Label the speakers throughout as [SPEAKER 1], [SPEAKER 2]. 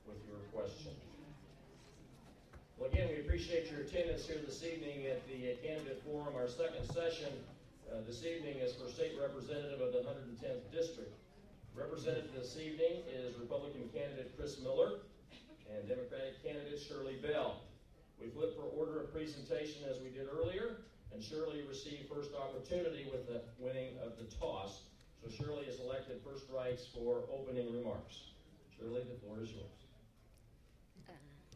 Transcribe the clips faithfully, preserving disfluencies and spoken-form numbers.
[SPEAKER 1] with your question. Well, again, we appreciate your attendance here this evening at the Candidate Forum. Our second session uh, this evening is for State Representative of the one hundred tenth District. Represented this evening is Republican candidate Chris Miller and Democratic candidate Shirley Bell. We flip for order of presentation as we did earlier, and Shirley received first opportunity with the winning of the toss. So Shirley is elected first rights for opening remarks. Shirley, the floor is yours.
[SPEAKER 2] Uh,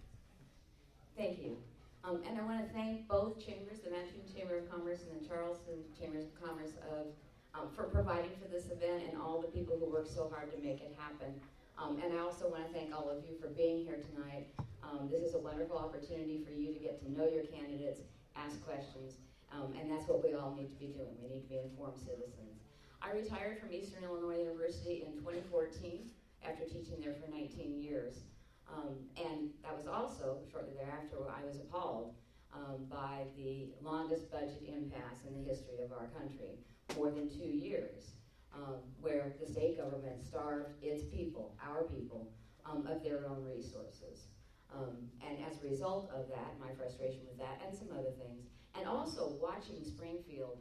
[SPEAKER 2] thank you. Um, and I want to thank both chambers, the Manitowoc Chamber of Commerce and the Charleston Chambers of Commerce, of, um, for providing for this event and all the people who worked so hard to make it happen. Um, and I also want to thank all of you for being here tonight. Um, this is a wonderful opportunity for you to get to know your candidates, ask questions, um, and that's what we all need to be doing. We need to be informed citizens. I retired from Eastern Illinois University in twenty fourteen after teaching there for nineteen years. Um, and that was also, shortly thereafter, I was appalled um, by the longest budget impasse in the history of our country, more than two years, um, where the state government starved its people, our people, um, of their own resources. Um, and as a result of that, my frustration with that and some other things, and also watching Springfield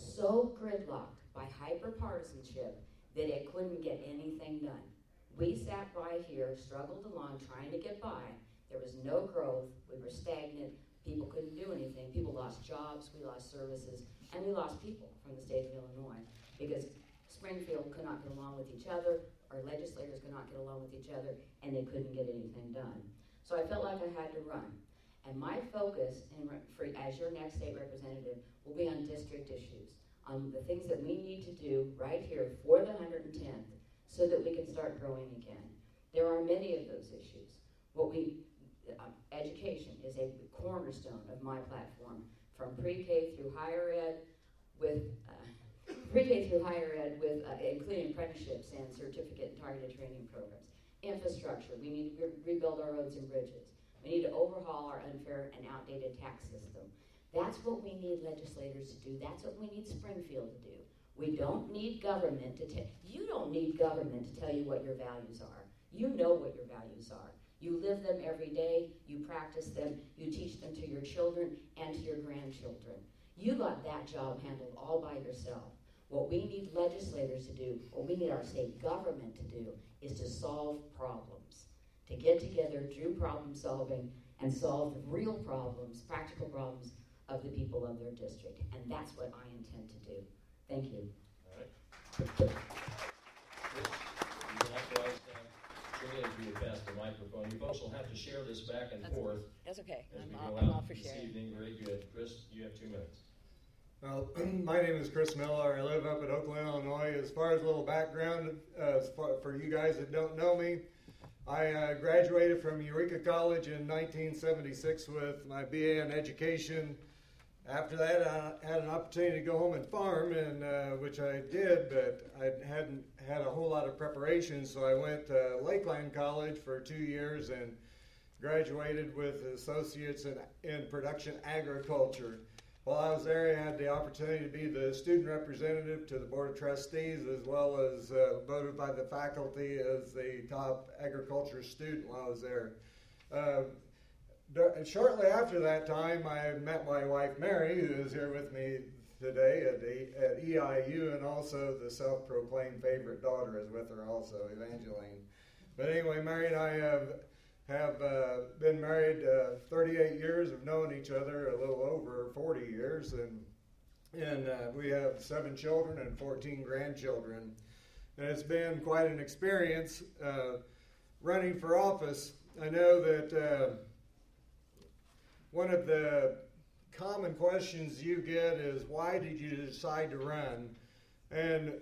[SPEAKER 2] so gridlocked by hyper-partisanship that it couldn't get anything done. We sat by here, struggled along, trying to get by. There was no growth. We were stagnant. People couldn't do anything. People lost jobs. We lost services. And we lost people from the state of Illinois because Springfield could not get along with each other. Our legislators could not get along with each other, and they couldn't get anything done. So I felt like I had to run. And my focus in, for, as your next state representative will be on district issues, on the things that we need to do right here for the one hundred tenth so that we can start growing again. There are many of those issues. What we, uh, education is a cornerstone of my platform, from pre-K through higher ed, with uh, pre-K through higher ed, with uh, including apprenticeships and certificate and targeted training programs. Infrastructure, we need to re- rebuild our roads and bridges. We need to overhaul our unfair and outdated tax system. That's what we need legislators to do. That's what we need Springfield to do. We don't need government to tell, you don't need government to tell you what your values are. You know what your values are. You live them every day, you practice them, you teach them to your children and to your grandchildren. You got that job handled all by yourself. What we need legislators to do, what we need our state government to do, is to solve problems, to get together, do problem solving, and solve the real problems, practical problems of the people of their district. And that's what I intend to do. Thank you.
[SPEAKER 1] All right. You authorized Shirley to be past the microphone. You folks will have to share this back and
[SPEAKER 2] That's,
[SPEAKER 1] forth.
[SPEAKER 2] That's okay.
[SPEAKER 1] As
[SPEAKER 2] I'm,
[SPEAKER 1] we
[SPEAKER 2] all,
[SPEAKER 1] go
[SPEAKER 2] I'm
[SPEAKER 1] out
[SPEAKER 2] all for
[SPEAKER 1] this
[SPEAKER 2] sharing.
[SPEAKER 1] evening. Very good. Chris, you have two minutes.
[SPEAKER 3] Well, my name is Chris Miller. I live up in Oakland, Illinois. As far as a little background, uh, as far, for you guys that don't know me, I uh, graduated from Eureka College in nineteen seventy-six with my B A in education. After that, I had an opportunity to go home and farm, and uh, which I did, but I hadn't had a whole lot of preparation, so I went to Lakeland College for two years and graduated with associates in, in production agriculture. While I was there, I had the opportunity to be the student representative to the Board of Trustees, as well as uh, voted by the faculty as the top agriculture student while I was there. Uh, shortly after that time, I met my wife, Mary, who is here with me today at, the, at E I U, and also the self-proclaimed favorite daughter is with her also, Evangeline. But anyway, Mary and I have have uh, been married uh, thirty-eight years, of knowing each other a little over forty years, and and uh, we have seven children and fourteen grandchildren. And it's been quite an experience uh, running for office. I know that uh, one of the common questions you get is, why did you decide to run? And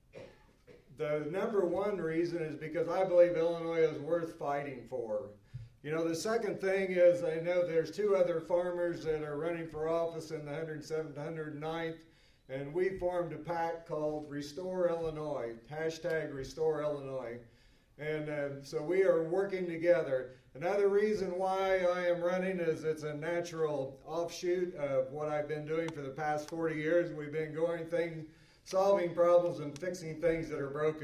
[SPEAKER 3] the number one reason is because I believe Illinois is worth fighting for. You know, the second thing is, I know there's two other farmers that are running for office in the one hundred seventh, one hundred ninth, and we formed a pact called Restore Illinois, hashtag Restore Illinois. And uh, so we are working together. Another reason why I am running is it's a natural offshoot of what I've been doing for the past forty years. We've been going things, solving problems and fixing things that are broken.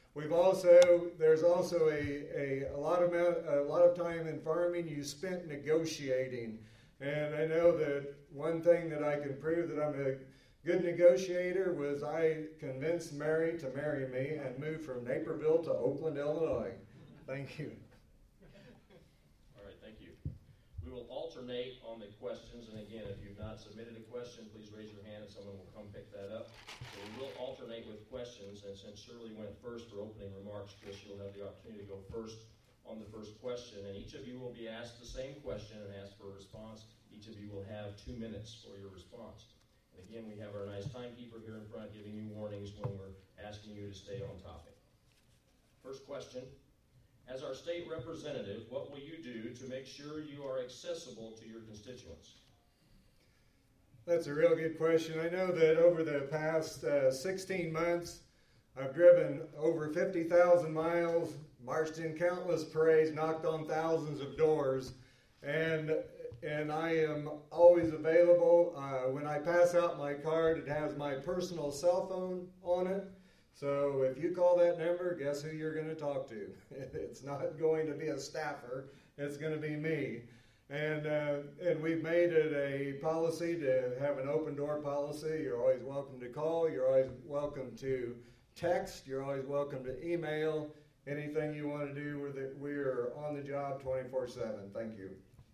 [SPEAKER 3] We've also, there's also a, a, a lot of amount, a lot of time in farming you spent negotiating. And I know that one thing that I can prove that I'm a good negotiator was I convinced Mary to marry me and move from Naperville to Oakland, Illinois. Thank you.
[SPEAKER 1] All right, thank you. We will alternate on the questions, and again, if you've not submitted a question, please raise your hand and someone will come pick that up. So we will alternate with questions, and since Shirley went first for opening remarks, Chris, you'll have the opportunity to go first on the first question, and each of you will be asked the same question and asked for a response. Each of you will have two minutes for your response. And again, we have our nice timekeeper here in front giving you warnings when we're asking you to stay on topic. First question. As our state representative, what will you do to make sure you are accessible to your constituents?
[SPEAKER 3] That's a real good question. I know that over the past uh, sixteen months, I've driven over fifty thousand miles, marched in countless parades, knocked on thousands of doors, and and I am always available. Uh, when I pass out my card, it has my personal cell phone on it. So if you call that number, guess who you're going to talk to? It's not going to be a staffer. It's going to be me. And uh, and we've made it a policy to have an open door policy. You're always welcome to call. You're always welcome to text. You're always welcome to email. Anything you want to do with it, we are on the job twenty-four seven. Thank you.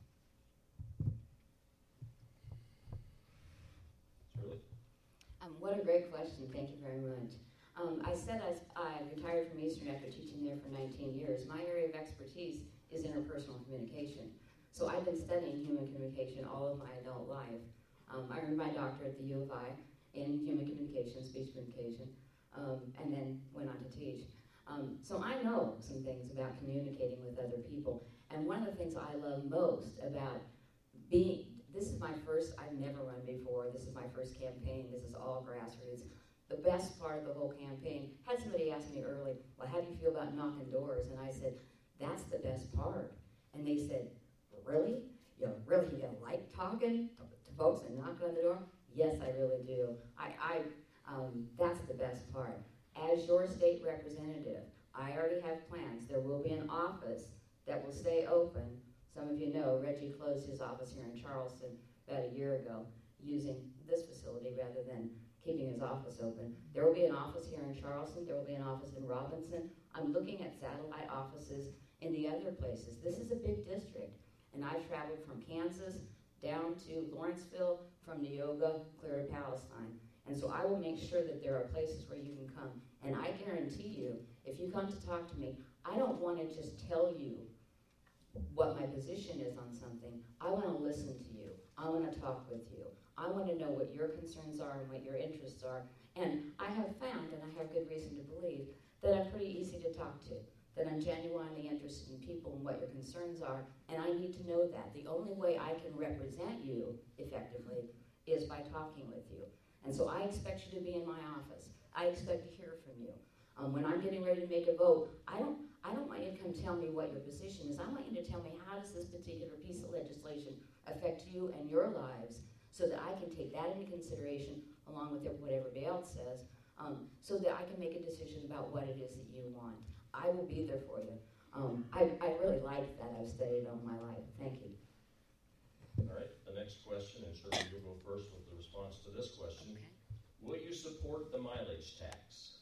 [SPEAKER 1] Shirley?
[SPEAKER 2] Um, what a great question. Thank you very much. Um, I said I, I retired from Eastern after teaching there for nineteen years. My area of expertise is interpersonal communication. So I've been studying human communication all of my adult life. Um, I earned my doctorate at the U of I in human communication, speech communication, um, and then went on to teach. Um, so I know some things about communicating with other people. And one of the things I love most about being, this is my first, I've never run before, this is my first campaign, this is all grassroots. The best part of the whole campaign, had somebody ask me early, well, how do you feel about knocking doors? And I said, that's the best part. And they said, really? You know, really, you don't like talking to, to folks and knocking on the door? Yes, I really do. I, I um, that's the best part. As your state representative, I already have plans. There will be an office that will stay open. Some of you know Reggie closed his office here in Charleston about a year ago using this facility rather than keeping his office open. There will be an office here in Charleston. There will be an office in Robinson. I'm looking at satellite offices in the other places. This is a big district. And I've traveled from Kansas down to Lawrenceville, from Neoga, clear to Palestine. And so I will make sure that there are places where you can come. And I guarantee you, if you come to talk to me, I don't want to just tell you what my position is on something. I want to listen to you. I want to talk with you. I want to know what your concerns are and what your interests are. And I have found, and I have good reason to believe, that I'm pretty easy to talk to, that I'm genuinely interested in people and what your concerns are, and I need to know that. The only way I can represent you effectively is by talking with you. And so I expect you to be in my office. I expect to hear from you. Um, when I'm getting ready to make a vote, I don't, I don't want you to come tell me what your position is. I want you to tell me how does this particular piece of legislation affect you and your lives so that I can take that into consideration along with what everybody else says, um, so that I can make a decision about what it is that you want. I will be there for you. Um, I, I really like that. I've studied all my life. Thank you.
[SPEAKER 1] All right, the next question, and Shirley, you'll go first with the response to this question.
[SPEAKER 2] Okay.
[SPEAKER 1] Will you support the mileage tax?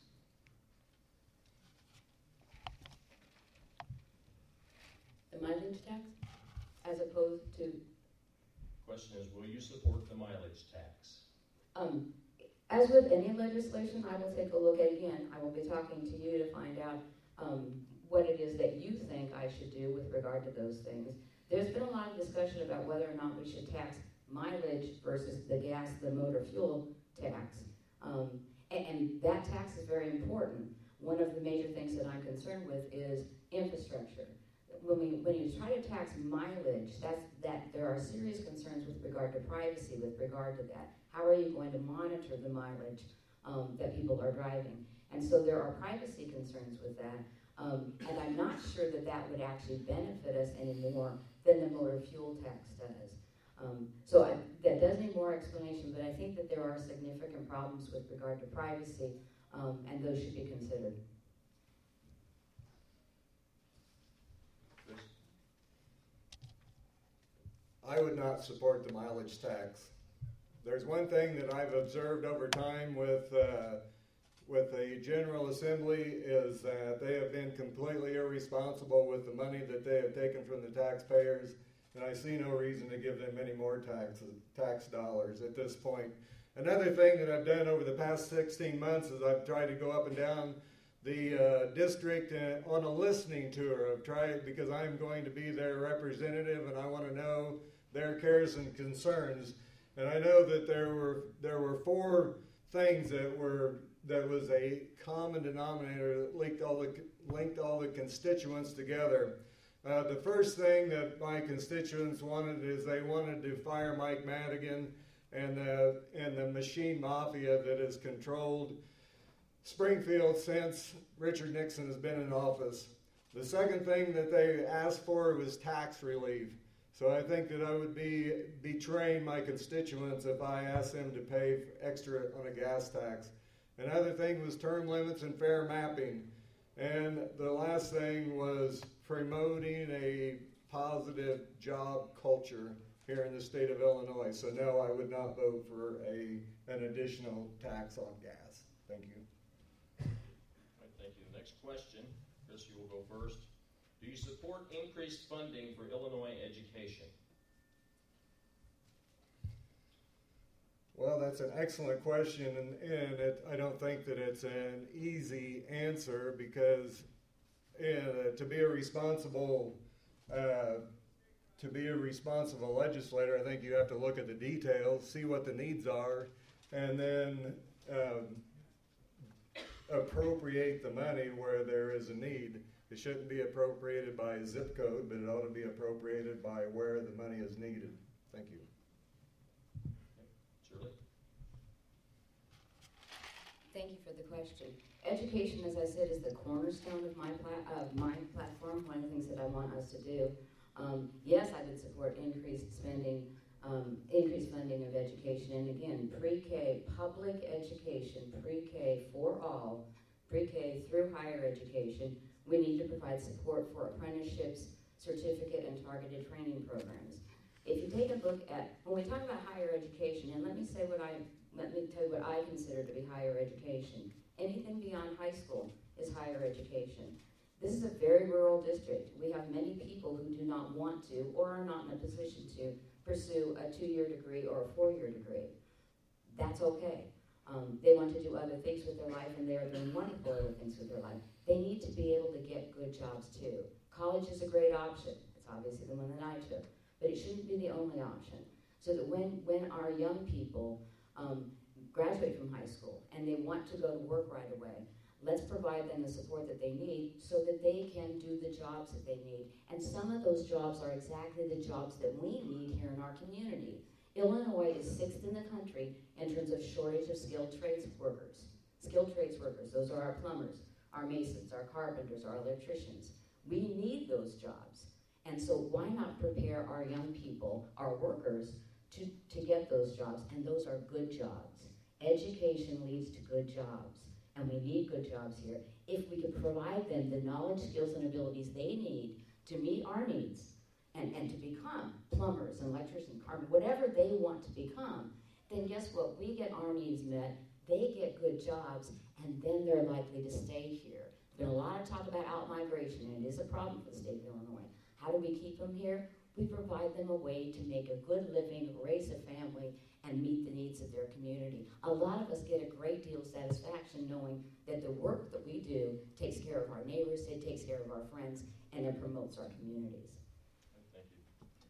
[SPEAKER 2] The mileage tax, as opposed to,
[SPEAKER 1] Question is, will you support the mileage tax?
[SPEAKER 2] um, as with any legislation, I will take a look at again. I will be talking to you to find out um, what it is that you think I should do with regard to those things. There's been a lot of discussion about whether or not we should tax mileage versus the gas, the motor fuel tax. Um, and, and that tax is very important. One of the major things that I'm concerned with is infrastructure. When, we, when you try to tax mileage, that's, that there are serious concerns with regard to privacy with regard to that. How are you going to monitor the mileage um, that people are driving? And so there are privacy concerns with that. Um, and I'm not sure that that would actually benefit us any more than the motor fuel tax does. Um, so I, that does need more explanation, but I think that there are significant problems with regard to privacy, um, and those should be considered.
[SPEAKER 3] I would not support the mileage tax. There's one thing that I've observed over time with uh, with the General Assembly is that they have been completely irresponsible with the money that they have taken from the taxpayers, and I see no reason to give them any more tax, tax dollars at this point. Another thing that I've done over the past sixteen months is I've tried to go up and down the uh, district uh, on a listening tour of try because I'm going to be their representative and I want to know their cares and concerns. And I know that there were there were four things that were that was a common denominator that linked all the linked all the constituents together. Uh, the first thing that my constituents wanted is they wanted to fire Mike Madigan and the and the machine mafia that has controlled Springfield since Richard Nixon has been in office. The second thing that they asked for was tax relief. So I think that I would be betraying my constituents if I asked them to pay extra on a gas tax. Another thing was term limits and fair mapping. And the last thing was promoting a positive job culture here in the state of Illinois. So no, I would not vote for a an additional tax on gas. Thank you.
[SPEAKER 1] All right, thank you. Next question. Chris, you will go first. Do you support increased funding for Illinois education?
[SPEAKER 3] Well, that's an excellent question, and, and it, I don't think that it's an easy answer because uh, to be a responsible uh, to be a responsible legislator, I think you have to look at the details, see what the needs are, and then um, appropriate the money where there is a need. It shouldn't be appropriated by a zip code, but it ought to be appropriated by where the money is needed. Thank you.
[SPEAKER 1] Shirley?
[SPEAKER 2] Thank you for the question. Education, as I said, is the cornerstone of my pla- of my platform. One of the things that I want us to do. Um, yes, I would support increased spending, um, increased funding of education, and again, pre-K, public education, pre-K for all, pre-K through higher education. We need to provide support for apprenticeships, certificate, and targeted training programs. If you take a look at, when we talk about higher education, and let me say what I, let me tell you what I consider to be higher education. Anything beyond high school is higher education. This is a very rural district. We have many people who do not want to or are not in a position to pursue a two-year degree or a four-year degree. That's okay. Um, they want to do other things with their life, and they are doing wonderful other things with their life. They need to be able to get good jobs too. College is a great option. It's obviously the one that I took, but it shouldn't be the only option. So that when, when our young people um, graduate from high school and they want to go to work right away, let's provide them the support that they need so that they can do the jobs that they need. And some of those jobs are exactly the jobs that we need here in our community. Illinois is sixth in the country in terms of shortage of skilled trades workers. Skilled trades workers, those are our plumbers, our masons, our carpenters, our electricians. We need those jobs. And so why not prepare our young people, our workers, to, to get those jobs? And those are good jobs. Education leads to good jobs. And we need good jobs here. If we could provide them the knowledge, skills, and abilities they need to meet our needs and, and to become plumbers and electricians, carpenters, whatever they want to become, then guess what? We get our needs met, they get good jobs, and then they're likely to stay here. There's been a lot of talk about out-migration, and it is a problem for the state of Illinois. How do we keep them here? We provide them a way to make a good living, raise a family, and meet the needs of their community. A lot of us get a great deal of satisfaction knowing that the work that we do takes care of our neighbors, it takes care of our friends, and it promotes our communities.
[SPEAKER 1] Thank you.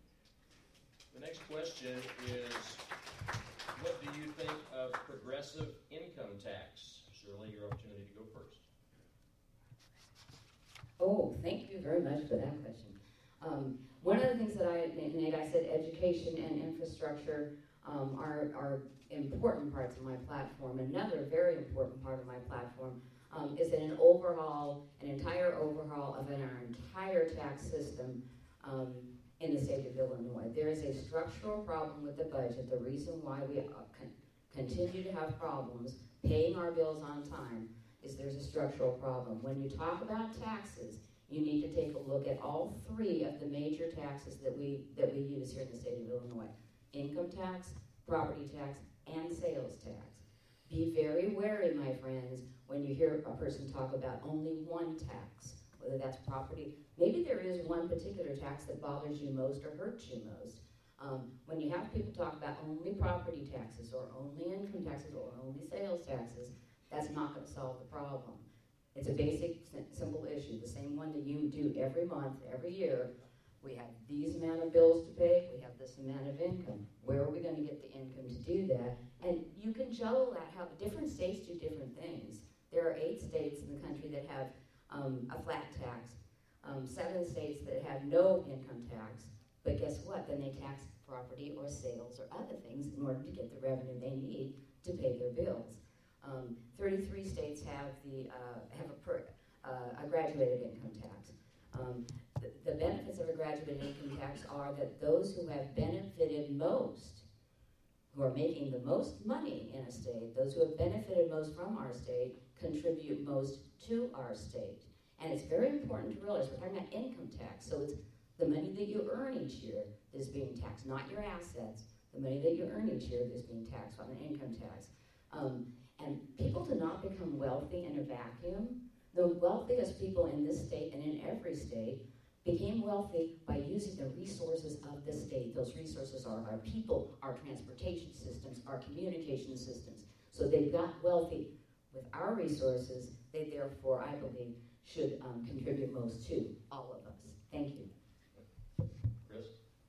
[SPEAKER 1] The next question is, what do you think of progressive income tax? Shirley, your opportunity to go first.
[SPEAKER 2] Oh, thank you very much for that question. Um, one of the things that I, Nate, I said education and infrastructure um, are, are important parts of my platform. Another very important part of my platform um, is an overhaul, an entire overhaul of an, our entire tax system um, in the state of Illinois. There is a structural problem with the budget. The reason why we uh, con continue to have problems paying our bills on time is there's a structural problem. When you talk about taxes, you need to take a look at all three of the major taxes that we that we use here in the state of Illinois: income tax, property tax, and sales tax. Be very wary, my friends, when you hear a person talk about only one tax, whether that's property. Maybe there is one particular tax that bothers you most or hurts you most. Um, when you have people talk about only property taxes or only income taxes or only sales taxes, that's not going to solve the problem. It's a basic, simple issue, the same one that you do every month, every year. We have these amount of bills to pay, we have this amount of income. Where are we going to get the income to do that? And you can juggle that, how different states do different things. There are eight states in the country that have um, a flat tax, um, seven states that have no income tax, but guess what? Then they tax property or sales or other things in order to get the revenue they need to pay their bills. Um, thirty-three states have the uh, have a, per, uh, a graduated income tax. Um, the, the benefits of a graduated income tax are that those who have benefited most, who are making the most money in a state, those who have benefited most from our state, contribute most to our state. And it's very important to realize we're talking about income tax, so it's the money that you earn each year that is being taxed, not your assets. The money that you earn each year that is being taxed on an income tax. Um, and people do not become wealthy in a vacuum. The wealthiest people in this state and in every state became wealthy by using the resources of the state. Those resources are our people, our transportation systems, our communication systems. So they got wealthy with our resources. They therefore, I believe, should um, contribute most to all of us. Thank you.
[SPEAKER 1] Chris?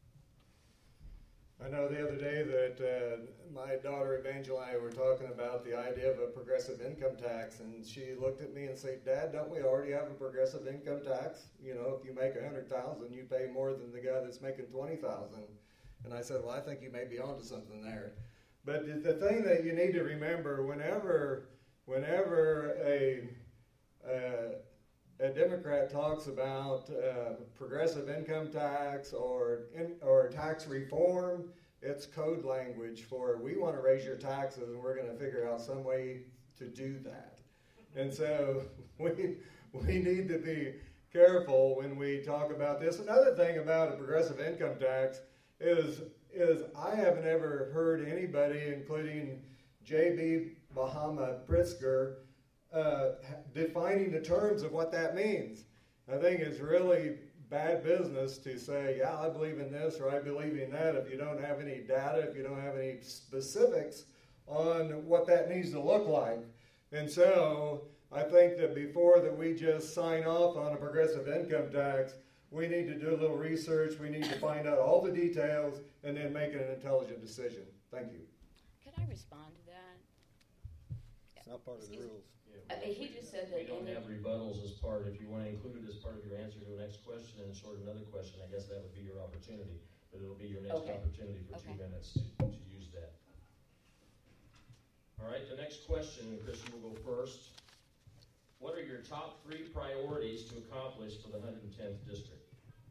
[SPEAKER 3] I know the other day that uh, my daughter Evangeline and I were talking about the idea of a progressive income tax, and she looked at me and said, "Dad, don't we already have a progressive income tax? You know, if you make a hundred thousand, you pay more than the guy that's making twenty thousand." And I said, "Well, I think you may be onto something there." But the, the thing that you need to remember, whenever, whenever a uh, a Democrat talks about uh, progressive income tax or in, or tax reform, it's code language for we want to raise your taxes and we're going to figure out some way to do that. And so we we need to be careful when we talk about this. Another thing about a progressive income tax is is I haven't ever heard anybody, including J B Bahama Pritzker, Uh, defining the terms of what that means. I think it's really bad business to say, yeah, I believe in this or I believe in that if you don't have any data, if you don't have any specifics on what that needs to look like. And so I think that before that we just sign off on a progressive income tax, we need to do a little research, we need to find out all the details, and then make an intelligent decision. Thank you.
[SPEAKER 4] Could I respond to that?
[SPEAKER 3] It's not part of the rules.
[SPEAKER 2] Uh, he just said that
[SPEAKER 1] We don't
[SPEAKER 2] any-
[SPEAKER 1] have rebuttals as part, if you want to include it as part of your answer to the next question and sort of another question, I guess that would be your opportunity. But it'll be your next
[SPEAKER 2] Okay.
[SPEAKER 1] opportunity for two
[SPEAKER 4] Okay.
[SPEAKER 1] minutes to, to use that. All right, the next question, Christian will go first. What are your top three priorities to accomplish for the one hundred tenth district?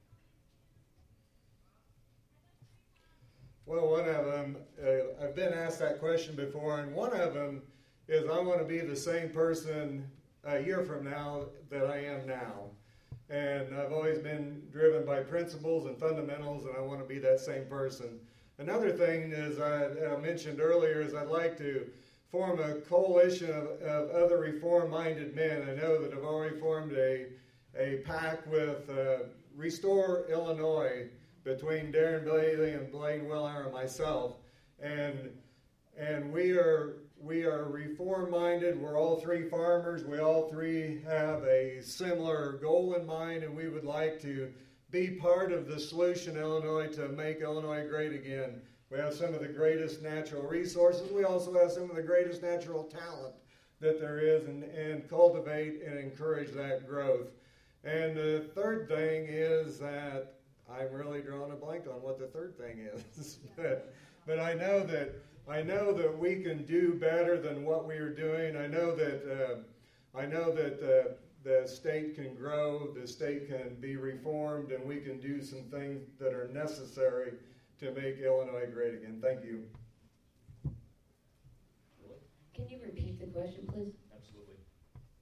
[SPEAKER 3] Well, one of them, uh, I've been asked that question before, and one of them is I want to be the same person a year from now that I am now. And I've always been driven by principles and fundamentals, and I want to be that same person. Another thing is I, I mentioned earlier is I'd like to form a coalition of, of other reform-minded men. I know that I've already formed a, a pact with uh, Restore Illinois between Darren Bailey and Blaine Weller and myself. And, and we are... We are reform-minded. We're all three farmers. We all three have a similar goal in mind, and we would like to be part of the solution, Illinois, to make Illinois great again. We have some of the greatest natural resources. We also have some of the greatest natural talent that there is, and, and cultivate and encourage that growth. And the third thing is that I'm really drawing a blank on what the third thing is. but, but I know that I know that we can do better than what we are doing. I know that uh, I know that uh, the state can grow, the state can be reformed, and we can do some things that are necessary to make Illinois great again. Thank you.
[SPEAKER 2] Can you repeat the question, please?
[SPEAKER 1] Absolutely.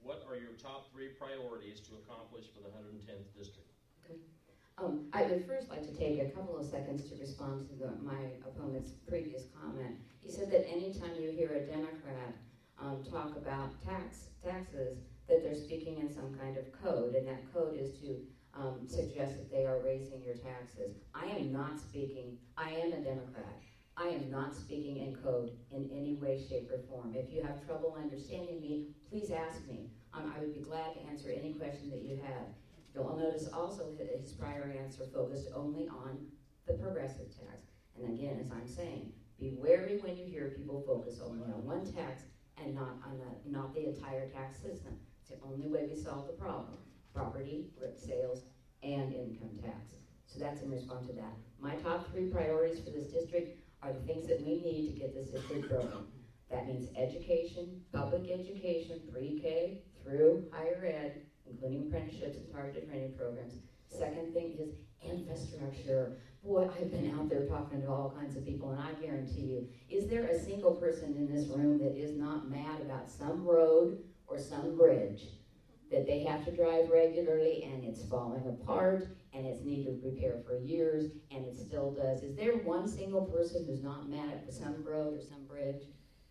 [SPEAKER 1] what are your top three priorities to accomplish for the one hundred tenth district?
[SPEAKER 2] Okay. Um, I would first like to take a couple of seconds to respond to the, my opponent's previous comment. He said that anytime you hear a Democrat um, talk about tax taxes, that they're speaking in some kind of code, and that code is to um, suggest that they are raising your taxes. I am not speaking, I am a Democrat. I am not speaking in code in any way, shape, or form. If you have trouble understanding me, please ask me. Um, I would be glad to answer any question that you have. You'll notice also that his prior answer focused only on the progressive tax. And again, as I'm saying, be wary when you hear people focus only on one tax and not on the, not the entire tax system. It's the only way we solve the problem. Property, sales, and income tax. So that's in response to that. My top three priorities for this district are the things that we need to get this district growing. That means education, public education, pre-K through higher ed, including apprenticeships and targeted training programs. Second thing is infrastructure. Boy, I've been out there talking to all kinds of people, and I guarantee you, is there a single person in this room that is not mad about some road or some bridge that they have to drive regularly and it's falling apart and it's needed repair for years and it still does? Is there one single person who's not mad at some road or some bridge?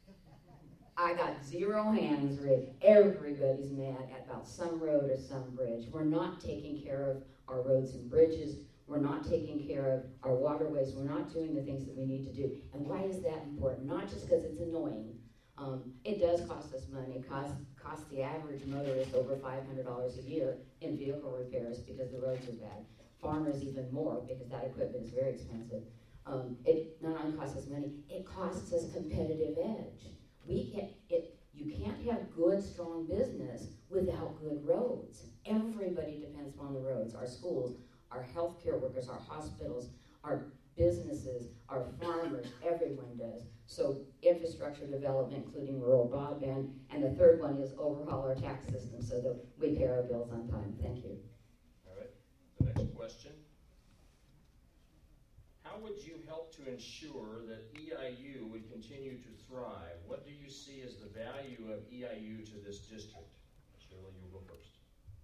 [SPEAKER 2] I got zero hands raised. Everybody's mad about some road or some bridge. We're not taking care of our roads and bridges. We're not taking care of our waterways. We're not doing the things that we need to do. And why is that important? Not just because it's annoying. Um, it does cost us money. It costs, costs the average motorist over five hundred dollars a year in vehicle repairs because the roads are bad. Farmers even more because that equipment is very expensive. Um, it not only costs us money, it costs us competitive edge. We can't, it, you can't have good, strong business without good roads. Everybody depends on the roads. Our schools, our healthcare workers, our hospitals, our businesses, our farmers, everyone does. So infrastructure development, including rural broadband. And the third one is overhaul our tax system so that we pay our bills on time. Thank you.
[SPEAKER 1] All right. The next question. How would you help to ensure that E I U would continue to thrive? What do you see as the value of E I U to this district? Shirley, you will go first.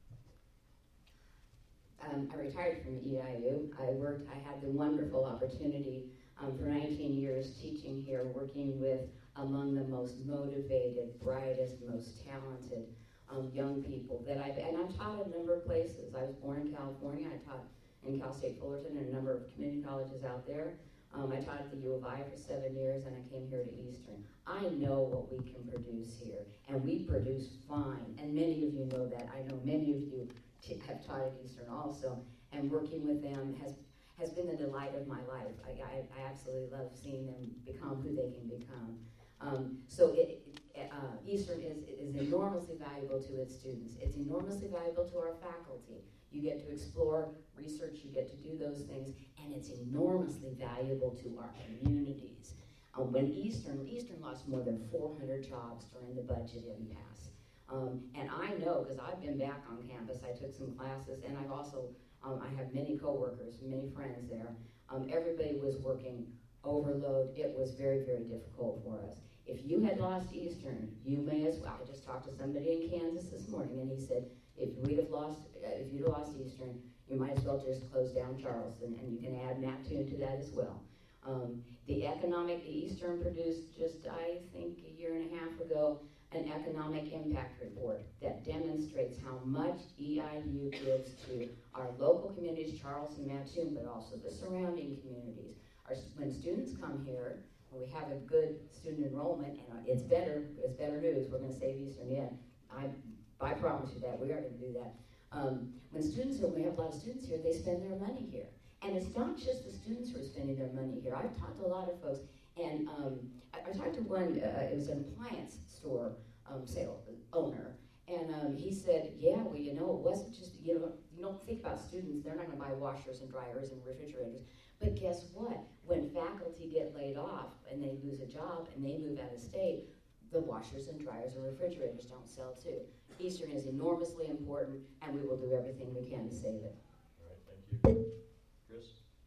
[SPEAKER 2] Um, I retired from E I U. I worked, I had the wonderful opportunity um, for nineteen years teaching here, working with among the most motivated, brightest, most talented um, young people that I've, and I've taught a number of places. I was born in California. I taught in Cal State Fullerton and a number of community colleges out there. Um, I taught at the U of I for seven years, and I came here to Eastern. I know what we can produce here, and we produce fine, and many of you know that. I know many of you t- have taught at Eastern also, and working with them has has been the delight of my life. I, I, I absolutely love seeing them become who they can become. Um, so it, it, uh, Eastern is, is enormously valuable to its students. It's enormously valuable to our faculty. You get to explore research, you get to do those things, and it's enormously valuable to our communities. Um, when Eastern, Eastern lost more than four hundred jobs during the budget impasse. Um, and I know, because I've been back on campus, I took some classes, and I've also, um, I have many coworkers, many friends there. Um, everybody was working overload. It was very, very difficult for us. If you had lost Eastern, you may as well. I just talked to somebody in Kansas this morning, and he said, if we'd have lost, uh, if you'd have lost Eastern, you might as well just close down Charleston, and you can add Mattoon to that as well. Um, the economic, the Eastern produced just, I think, a year and a half ago, an economic impact report that demonstrates how much E I U gives to our local communities, Charleston, Mattoon, but also the surrounding communities. Our, when students come here, we have a good student enrollment, and it's better, it's better news. We're going to save Eastern yet. I, I promise you that. We are going to do that. Um, when students are, we have a lot of students here, they spend their money here. And it's not just the students who are spending their money here. I've talked to a lot of folks, and um, I, I talked to one, uh, it was an appliance store um, sale owner, and um, he said, yeah, well, you know, it wasn't just, you know, you don't think about students, they're not going to buy washers and dryers and refrigerators. But guess what? When faculty get laid off and they lose a job and they move out of state, the washers and dryers and refrigerators don't sell too. Eastern is enormously important, and we will do everything we can to save it.
[SPEAKER 1] All right, thank you. Chris?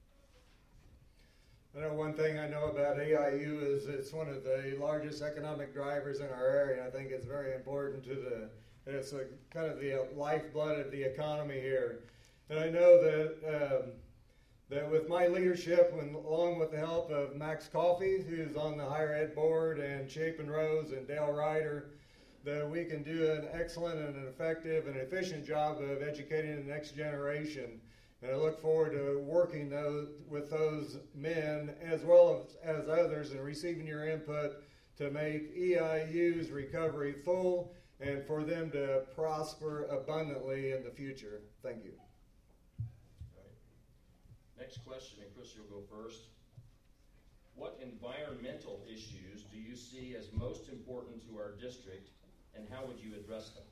[SPEAKER 3] I know one thing I know about E I U is it's one of the largest economic drivers in our area. I think it's very important to the and it's a, kind of the lifeblood of the economy here. And I know that um, that with my leadership, and along with the help of Max Coffey, who's on the higher ed board, and Chapin Rose and Dale Ryder, that we can do an excellent and an effective and efficient job of educating the next generation. And I look forward to working those, with those men as well as, as others and receiving your input to make E I U's recovery full and for them to prosper abundantly in the future. Thank you.
[SPEAKER 1] All right. Next question, and Chris, you'll go first. What environmental issues do you see as most important to our district, and how would you address them?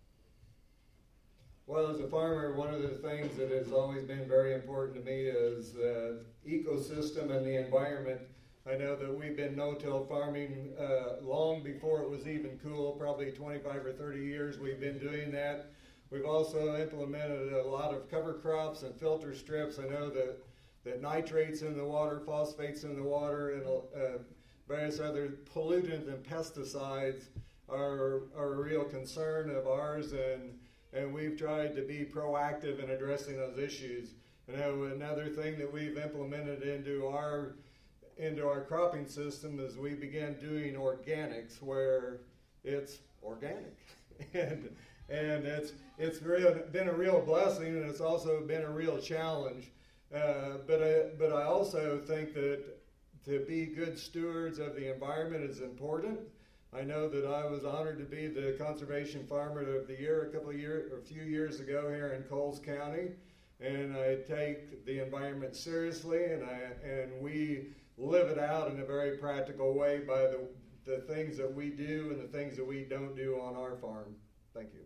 [SPEAKER 3] Well, as a farmer, one of the things that has always been very important to me is the ecosystem and the environment. I know that we've been no-till farming uh, long before it was even cool, probably twenty-five or thirty years we've been doing that. We've also implemented a lot of cover crops and filter strips. I know that, that nitrates in the water, phosphates in the water, and uh, various other pollutants and pesticides are, are a real concern of ours, and and we've tried to be proactive in addressing those issues. And another thing that we've implemented into our into our cropping system is we began doing organics, where it's organic, and and it's it's real, been a real blessing, and it's also been a real challenge. Uh, but I but I also think that to be good stewards of the environment is important. I know that I was honored to be the Conservation Farmer of the Year a couple of years, or a few years ago here in Coles County, and I take the environment seriously, and I and we live it out in a very practical way by the the things that we do and the things that we don't do on our farm. Thank you.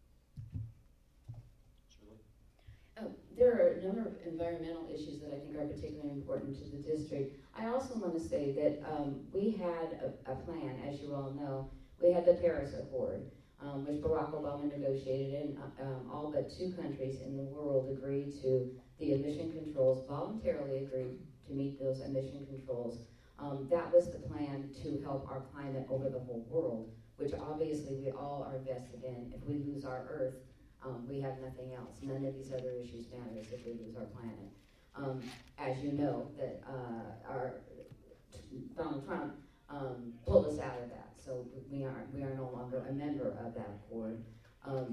[SPEAKER 2] Oh, there are a number of environmental issues that I think are particularly important to the district. I also want to say that um, we had a, a plan, as you all know. We had the Paris Accord, um, which Barack Obama negotiated, and um, all but two countries in the world agreed to the emission controls, voluntarily agreed to meet those emission controls. Um, that was the plan to help our climate over the whole world, which obviously we all are vested in. If we lose our Earth, Um, we have nothing else. None of these other issues matter if we lose our planet. Um, as you know, that uh, our Donald Trump um, pulled us out of that, so we are we are no longer a member of that accord. Um,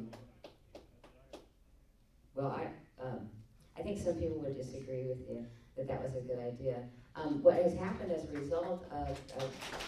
[SPEAKER 2] well, I um, I think some people would disagree with you that that was a good idea. Um, what has happened as a result of, of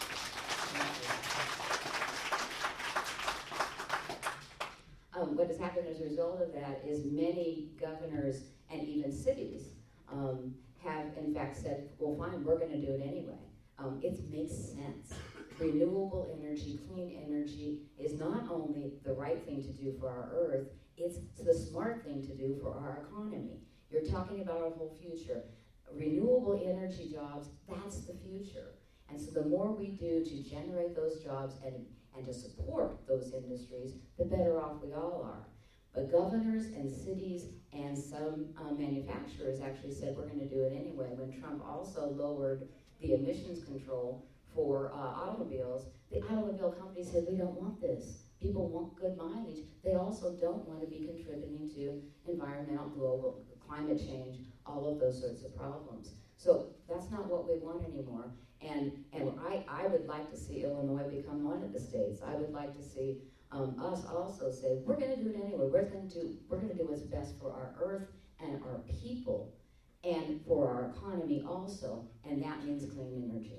[SPEAKER 2] Um, what has happened as a result of that is many governors and even cities um, have in fact said, well fine, we're going to do it anyway. Um, it makes sense. Renewable energy, clean energy is not only the right thing to do for our Earth, it's the smart thing to do for our economy. You're talking about our whole future. Renewable energy jobs, that's the future. And so the more we do to generate those jobs and and to support those industries, the better off we all are. But governors and cities and some um, manufacturers actually said we're going to do it anyway. When Trump also lowered the emissions control for uh, automobiles, the automobile companies said we don't want this. People want good mileage. They also don't want to be contributing to environmental, global, climate change, all of those sorts of problems. So that's not what we want anymore. And and I, I would like to see Illinois become one of the states. I would like to see um, us also say, we're going to do it anyway. We're going to do we're going to do what's best for our Earth and our people, and for our economy also. And that means clean energy.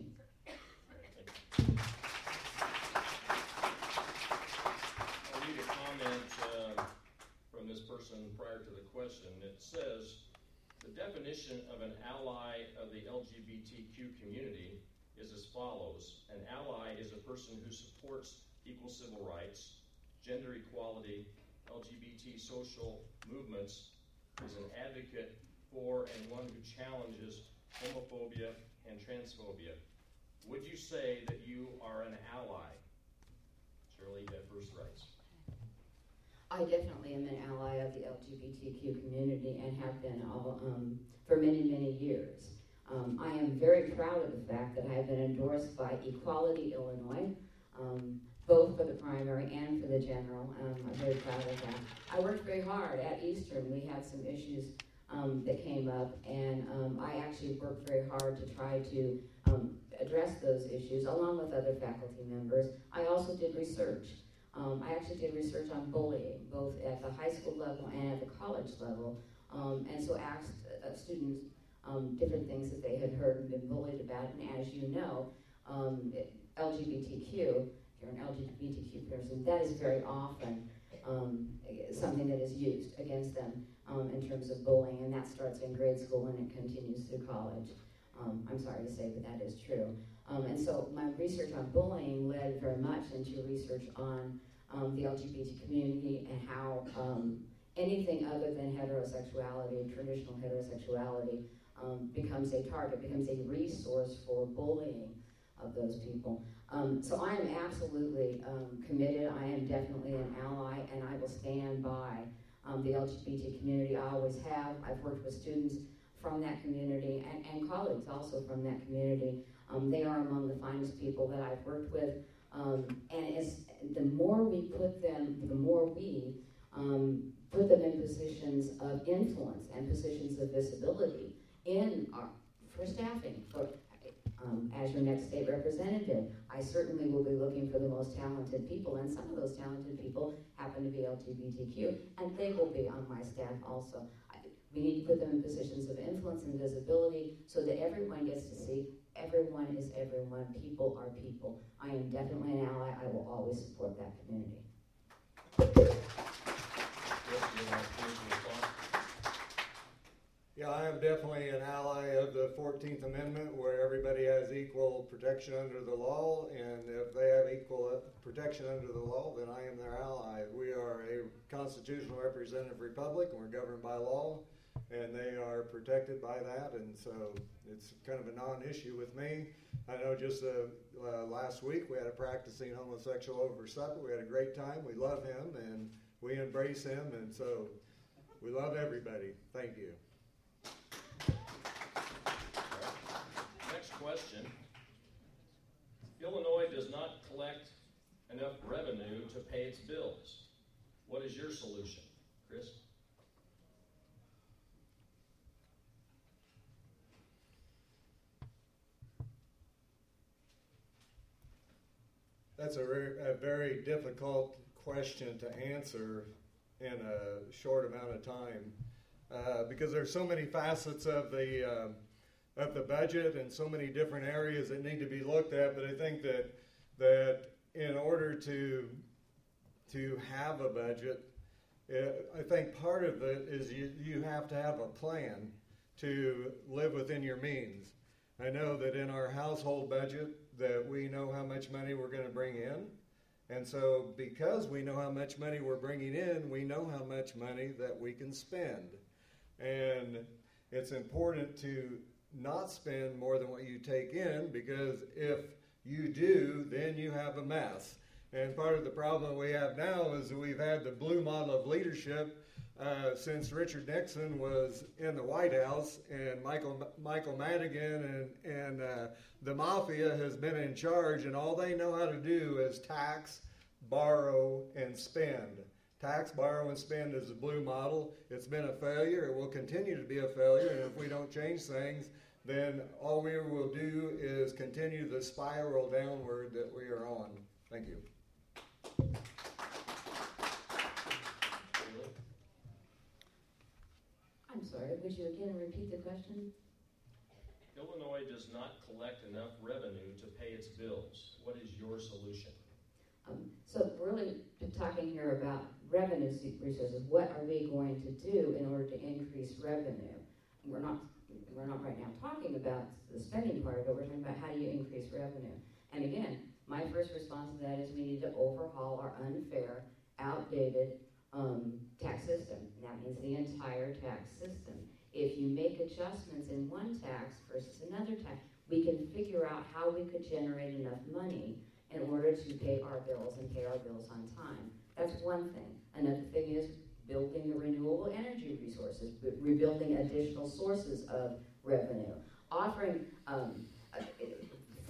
[SPEAKER 1] I'll read a comment uh, from this person prior to the question. It says, the definition of an ally of the L G B T Q community is as follows. An ally is a person who supports equal civil rights, gender equality, L G B T social movements, is an advocate for and one who challenges homophobia and transphobia. Would you say that you are an ally? Shirley, you have first rights.
[SPEAKER 2] I definitely am an ally of the L G B T Q community and have been all, um, for many, many years. Um, I am very proud of the fact that I have been endorsed by Equality Illinois, um, both for the primary and for the general. Um, I'm very proud of that. I worked very hard at Eastern. We had some issues um, that came up, and um, I actually worked very hard to try to um, address those issues along with other faculty members. I also did research. Um, I actually did research on bullying, both at the high school level and at the college level, um, and so asked uh, students um, different things that they had heard and been bullied about. And as you know, um, it, L G B T Q, if you're an L G B T Q person, that is very often um, something that is used against them um, in terms of bullying, and that starts in grade school and it continues through college. Um, I'm sorry to say, but that is true. Um, and so my research on bullying led very much into research on um, the L G B T community and how um, anything other than heterosexuality, traditional heterosexuality, um, becomes a target, becomes a resource for bullying of those people. Um, so I am absolutely um, committed. I am definitely an ally, and I will stand by um, the L G B T community. I always have. I've worked with students from that community and, and colleagues also from that community. Um, they are among the finest people that I've worked with. Um, and it's, the more we put them, the more we um, put them in positions of influence and positions of visibility in our, for staffing. For, um, as your next state representative, I certainly will be looking for the most talented people, and some of those talented people happen to be L G B T Q, and they will be on my staff also. I, we need to put them in positions of influence and visibility so that everyone gets to see everyone is everyone, people are people. I am definitely an ally. I will always support that community.
[SPEAKER 3] Yeah, I am definitely an ally of the fourteenth Amendment, where everybody has equal protection under the law, and if they have equal protection under the law, then I am their ally. We are a constitutional representative republic, and we're governed by law, and they are protected by that, and so it's kind of a non-issue with me. I know just uh, uh, last week we had a practicing homosexual over supper. We had a great time. We love him, and we embrace him, and so we love everybody. Thank you.
[SPEAKER 1] Next question. Illinois does not collect enough revenue to pay its bills. What is your solution, Chris?
[SPEAKER 3] That's a, re- a very difficult question to answer in a short amount of time uh, because there's so many facets of the uh, of the budget and so many different areas that need to be looked at. But I think that that in order to to have a budget, it, I think part of it is you, you have to have a plan to live within your means. I know that in our household budget that we know how much money we're going to bring in. And so because we know how much money we're bringing in, we know how much money that we can spend. And it's important to not spend more than what you take in, because if you do, then you have a mess. And part of the problem we have now is that we've had the blue model of leadership Uh, since Richard Nixon was in the White House, and Michael Michael Madigan and and uh, the mafia has been in charge, and all they know how to do is tax, borrow, and spend. Tax, borrow, and spend is the blue model. It's been a failure. It will continue to be a failure, and if we don't change things, then all we will do is continue the spiral downward that we are on. Thank you.
[SPEAKER 2] I'm sorry, would you again repeat the question?
[SPEAKER 1] Illinois does not collect enough revenue to pay its bills. What is your solution?
[SPEAKER 2] Um, so we're really talking here about revenue resources. What are we going to do in order to increase revenue? We're not, we're not right now talking about the spending part of it. We're talking about how do you increase revenue. And again, my first response to that is we need to overhaul our unfair, outdated um, tax system. And that means the entire tax system. If you make adjustments in one tax versus another tax, we can figure out how we could generate enough money in order to pay our bills and pay our bills on time. That's one thing. Another thing is building the renewable energy resources, rebuilding additional sources of revenue, offering um,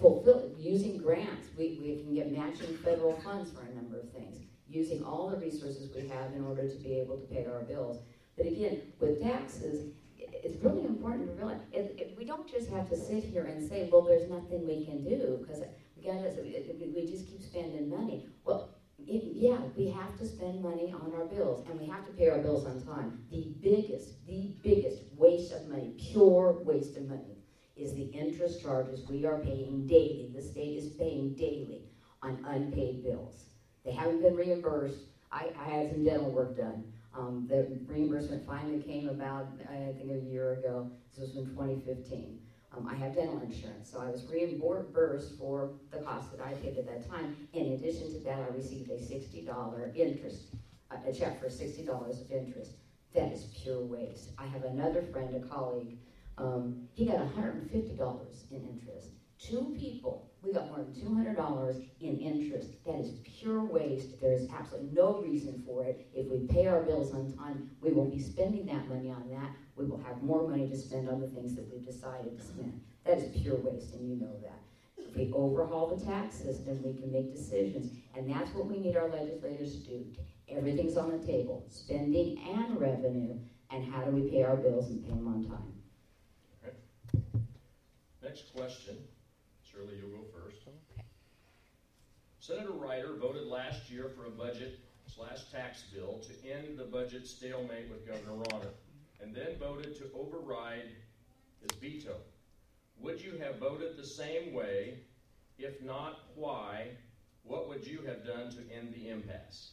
[SPEAKER 2] fulfill, using grants, we, we can get matching federal funds for a number of things, using all the resources we have in order to be able to pay our bills. But again, with taxes, it's really important to realize, it, it, we don't just have to sit here and say, well, there's nothing we can do, because we, gotta, we just keep spending money. Well, it, yeah, we have to spend money on our bills, and we have to pay our bills on time. The biggest, the biggest waste of money, pure waste of money, is the interest charges we are paying daily. The state is paying daily on unpaid bills. They haven't been reimbursed. I, I had some dental work done. Um, the reimbursement finally came about, I think, a year ago. This was in twenty fifteen. Um, I have dental insurance, so I was reimbursed for the cost that I paid at that time. In addition to that, I received a sixty dollars interest, uh, a check for sixty dollars of interest. That is pure waste. I have another friend, a colleague, um, he got one hundred fifty dollars in interest. Two people, we got more than two hundred dollars in interest. That is pure waste. There is absolutely no reason for it. If we pay our bills on time, we will be spending that money on that. We will have more money to spend on the things that we've decided to spend. That is pure waste, and you know that. If we overhaul the tax system, we can make decisions, and that's what we need our legislators to do. Everything's on the table, spending and revenue, and how do we pay our bills and pay them on time.
[SPEAKER 1] Okay. Next question. Shirley, you'll go first.
[SPEAKER 4] Okay.
[SPEAKER 1] Senator Ryder voted last year for a budget slash tax bill to end the budget stalemate with Governor Rauner, and then voted to override his veto. Would you have voted the same way? If not, why? What would you have done to end the impasse?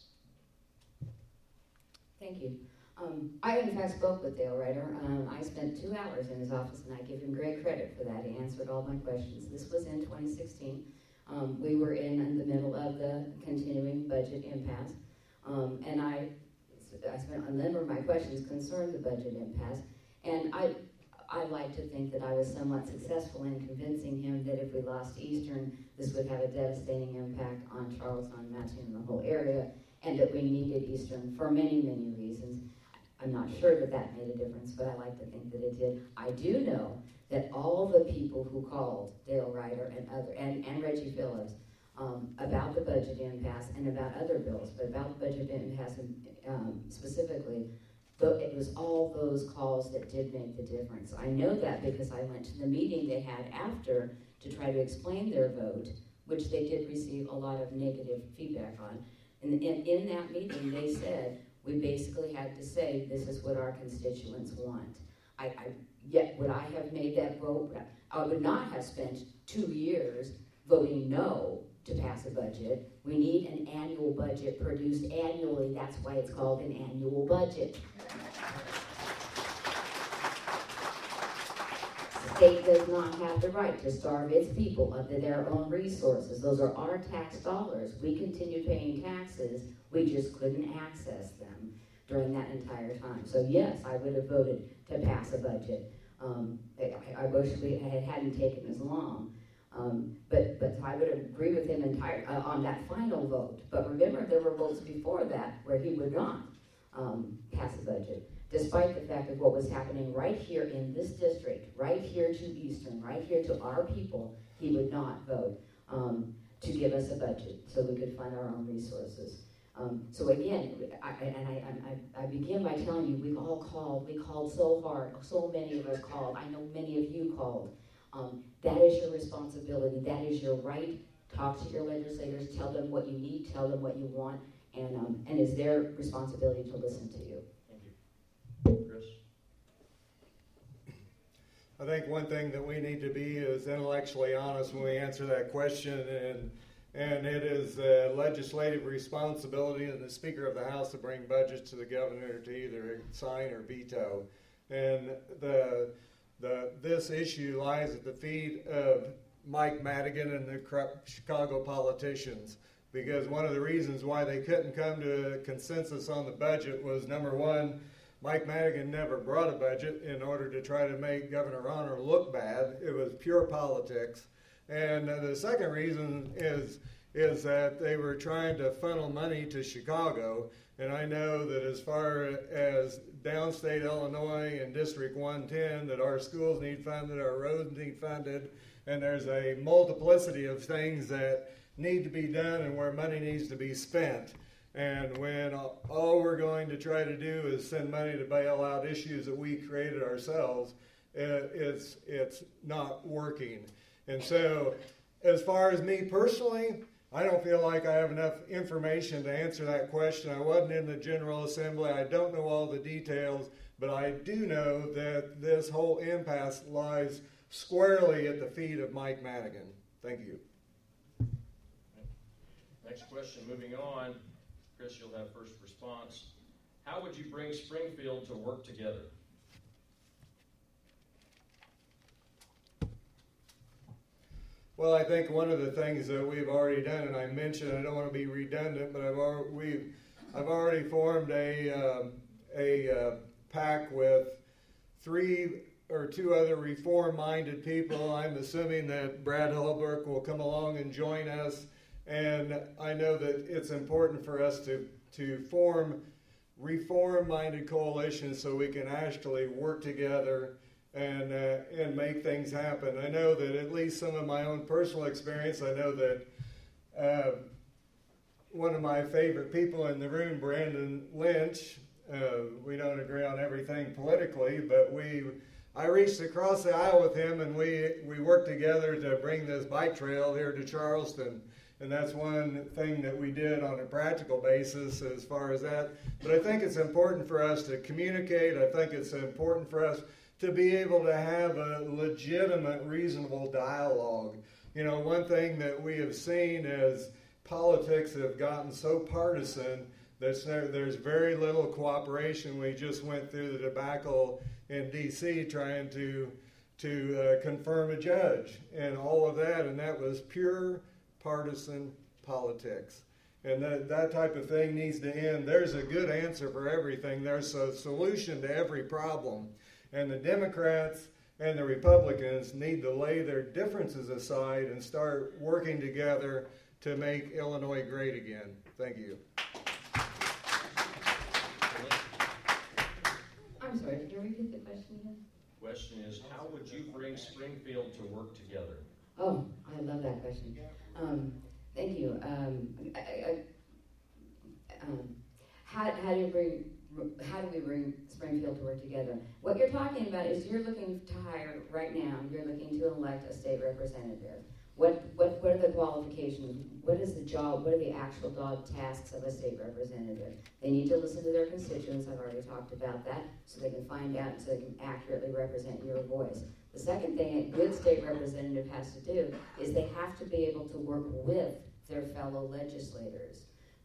[SPEAKER 2] Thank you. Um, I, in fact, spoke with Dale Ryder. Um, I spent two hours in his office, and I give him great credit for that. He answered all my questions. This was in twenty sixteen. Um, we were in, in the middle of the continuing budget impasse, um, and I, I spent a number of my questions concerned the budget impasse, and I, I like to think that I was somewhat successful in convincing him that if we lost Eastern, this would have a devastating impact on Charlestown, Mattoon, and the whole area, and that we needed Eastern for many, many reasons. I'm not sure that that made a difference, but I like to think that it did. I do know that all the people who called Dale Ryder and other and, and Reggie Phillips um, about the budget impasse and about other bills, but about the budget impasse um, specifically, though it was all those calls that did make the difference. I know that because I went to the meeting they had after to try to explain their vote, which they did receive a lot of negative feedback on. And in, in that meeting, they said, we basically had to say, this is what our constituents want. I, I, yet would I have made that vote? I would not have spent two years voting no to pass a budget. We need an annual budget produced annually. That's why it's called an annual budget. The state does not have the right to starve its people of their own resources. Those are our tax dollars. We continue paying taxes. We just couldn't access them during that entire time. So yes, I would have voted to pass a budget. Um, I, I wish we had, hadn't taken as long. Um, but but I would agree with him entire, uh, on that final vote. But remember, there were votes before that where he would not um, pass a budget, despite the fact of what was happening right here in this district, right here to Eastern, right here to our people. He would not vote um, to give us a budget so we could fund our own resources. Um, so again, I, and I, I, I begin by telling you, we've all called. We called so hard. So many of us called. I know many of you called. Um, that is your responsibility. That is your right. Talk to your legislators. Tell them what you need. Tell them what you want. And um, and it's their responsibility to listen to you.
[SPEAKER 1] Thank you. Chris?
[SPEAKER 3] I think one thing that we need to be is intellectually honest when we answer that question, and and it is a legislative responsibility of the Speaker of the House to bring budgets to the governor to either sign or veto. And the the this issue lies at the feet of Mike Madigan and the corrupt Chicago politicians, because one of the reasons why they couldn't come to a consensus on the budget was, number one, Mike Madigan never brought a budget in order to try to make Governor Rauner look bad. It was pure politics. And uh, the second reason is is that they were trying to funnel money to Chicago. And I know that as far as downstate Illinois and District one ten, that our schools need funded, our roads need funded, and there's a multiplicity of things that need to be done and where money needs to be spent. And when all we're going to try to do is send money to bail out issues that we created ourselves, it's, it's not working. And so as far as me personally, I don't feel like I have enough information to answer that question. I wasn't in the General Assembly. I don't know all the details, but I do know that this whole impasse lies squarely at the feet of Mike Madigan. Thank you.
[SPEAKER 1] Next question, moving on. Chris, you'll have first response. How would you bring Springfield to work together?
[SPEAKER 3] Well, I think one of the things that we've already done, and I mentioned, I don't want to be redundant, but I've already, we've, I've already formed a, uh, a uh, pack with three or two other reform-minded people. I'm assuming that Brad Holbrook will come along and join us, and I know that it's important for us to, to form reform-minded coalitions so we can actually work together and uh, and make things happen. I know that at least some of my own personal experience, I know that uh, one of my favorite people in the room, Brandon Lynch, uh, we don't agree on everything politically, but we I reached across the aisle with him, and we, we worked together to bring this bike trail here to Charleston. And that's one thing that we did on a practical basis as far as that. But I think it's important for us to communicate. I think it's important for us to be able to have a legitimate, reasonable dialogue. You know, one thing that we have seen is politics have gotten so partisan that there's very little cooperation. We just went through the debacle in D C trying to to uh, confirm a judge and all of that, and that was pure partisan politics. And that, that type of thing needs to end. There's a good answer for everything. There's a solution to every problem. And the Democrats and the Republicans need to lay their differences aside and start working together to make Illinois great again. Thank you.
[SPEAKER 2] I'm sorry, can you repeat the question again?
[SPEAKER 1] Question is, how would you bring Springfield to work together?
[SPEAKER 2] Oh, I love that question. Um, thank you. Um, I, I, um, how, how do you bring How do we bring Springfield to work together? What you're talking about is you're looking to hire, right now, you're looking to elect a state representative. What, what, what are the qualifications? What is the job? What are the actual job tasks of a state representative? They need to listen to their constituents. I've already talked about that, so they can find out, so they can accurately represent your voice. The second thing a good state representative has to do is they have to be able to work with their fellow legislators.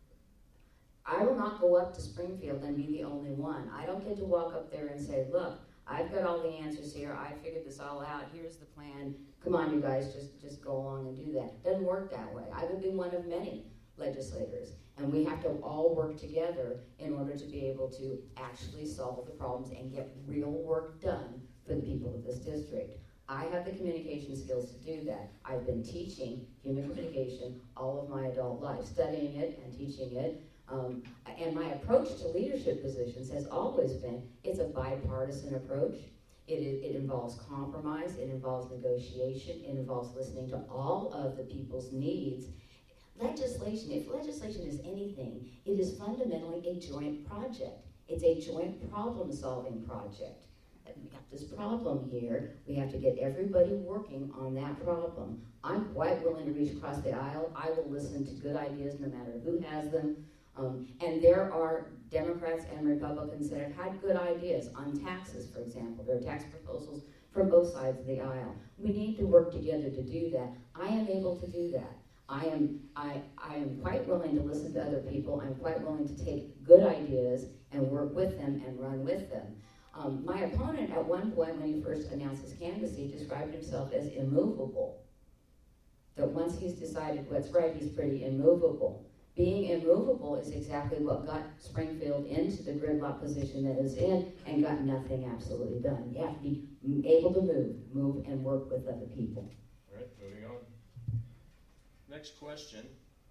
[SPEAKER 2] I will not go up to Springfield and be the only one. I don't get to walk up there and say, look, I've got all the answers here. I figured this all out. Here's the plan. Come on, you guys, just, just go along and do that. It doesn't work that way. I will be one of many legislators, and we have to all work together in order to be able to actually solve the problems and get real work done for the people of this district. I have the communication skills to do that. I've been teaching human communication all of my adult life, studying it and teaching it. Um, and my approach to leadership positions has always been, it's a bipartisan approach. It, is, it involves compromise, it involves negotiation, it involves listening to all of the people's needs. Legislation, if legislation is anything, it is fundamentally a joint project. It's a joint problem-solving project. We got this problem here, we have to get everybody working on that problem. I'm quite willing to reach across the aisle. I will listen to good ideas no matter who has them. Um, and there are Democrats and Republicans that have had good ideas on taxes, for example. There are tax proposals from both sides of the aisle. We need to work together to do that. I am able to do that. I am, I, I am quite willing to listen to other people. I'm quite willing to take good ideas and work with them and run with them. Um, my opponent at one point when he first announced his candidacy described himself as immovable. That once he's decided what's right, he's pretty immovable. Being immovable is exactly what got Springfield into the gridlock position that it's in and got nothing absolutely done. You have to be able to move, move and work with other people.
[SPEAKER 1] All right, moving on. Next question.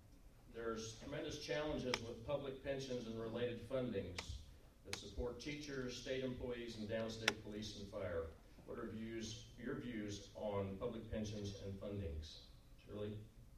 [SPEAKER 1] There's tremendous challenges with public pensions and related fundings that support teachers, state employees, and downstate police and fire. What are views, your views on public pensions and fundings? Shirley?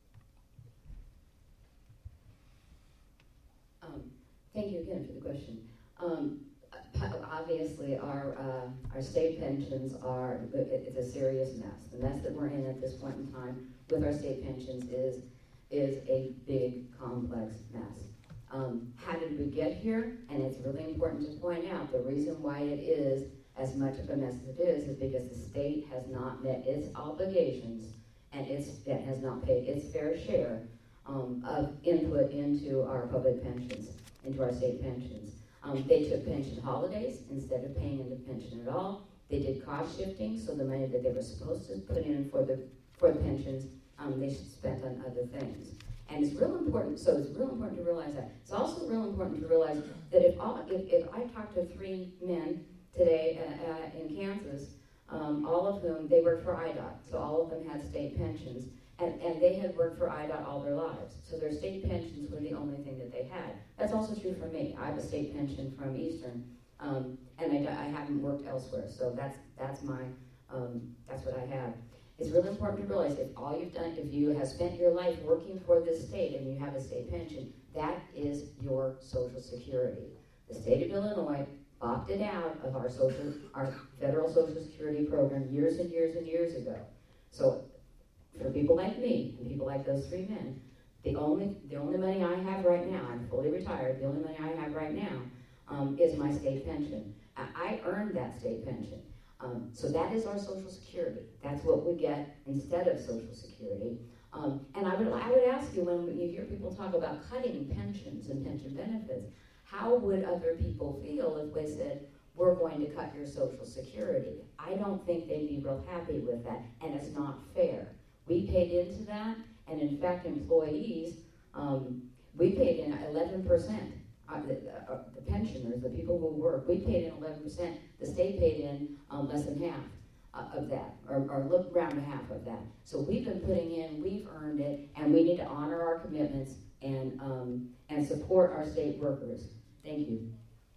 [SPEAKER 2] Um, thank you again for the question. Um, obviously, our uh, our state pensions are it's a serious mess. The mess that we're in at this point in time with our state pensions is is a big, complex mess. Um, how did we get here? And it's really important to point out the reason why it is as much of a mess as it is is because the state has not met its obligations and it's, it has not paid its fair share um, of input into our public pensions, into our state pensions. Um, they took pension holidays instead of paying into pension at all. They did cost shifting, so the money that they were supposed to put in for the for the pensions, um, they spent on other things. And it's real important, so it's real important to realize that. It's also real important to realize that if all, if, if I talked to three men today uh, uh, in Kansas, um, all of whom, they worked for I D O T, so all of them had state pensions, and, and they had worked for I D O T all their lives. So their state pensions were the only thing that they had. That's also true for me. I have a state pension from Eastern, um, and I, I haven't worked elsewhere, so that's, that's my, um, that's what I have. It's really important to realize if all you've done, if you have spent your life working for this state and you have a state pension, that is your Social Security. The state of Illinois opted out of our social, our federal Social Security program years and years and years ago. So for people like me and people like those three men, the only the only money I have right now, I'm fully retired, the only money I have right now um, is my state pension. I, I earned that state pension. Um, so that is our Social Security. That's what we get instead of Social Security. Um, and I would, I would ask you, when you hear people talk about cutting pensions and pension benefits, how would other people feel if we said, we're going to cut your Social Security? I don't think they'd be real happy with that, and it's not fair. We paid into that, and in fact, employees, um, we paid in eleven percent. Uh, the, uh, the pensioners, the people who work, we paid in eleven percent. The state paid in um, less than half uh, of that, or, or look around half of that. So we've been putting in, we've earned it, and we need to honor our commitments and um, and support our state workers. Thank you.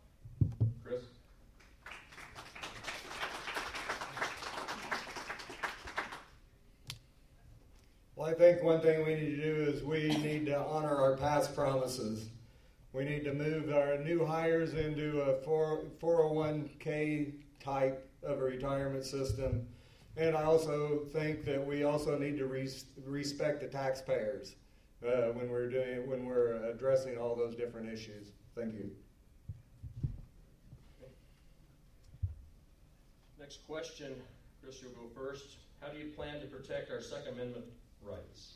[SPEAKER 1] Chris?
[SPEAKER 3] Well, I think one thing we need to do is we need to honor our past promises. We need to move our new hires into a four oh one k type of a retirement system. And I also think that we also need to res- respect the taxpayers uh, when we're doing when we're addressing all those different issues. Thank you.
[SPEAKER 1] Next question, Chris, you'll go first. How do you plan to protect our Second Amendment rights?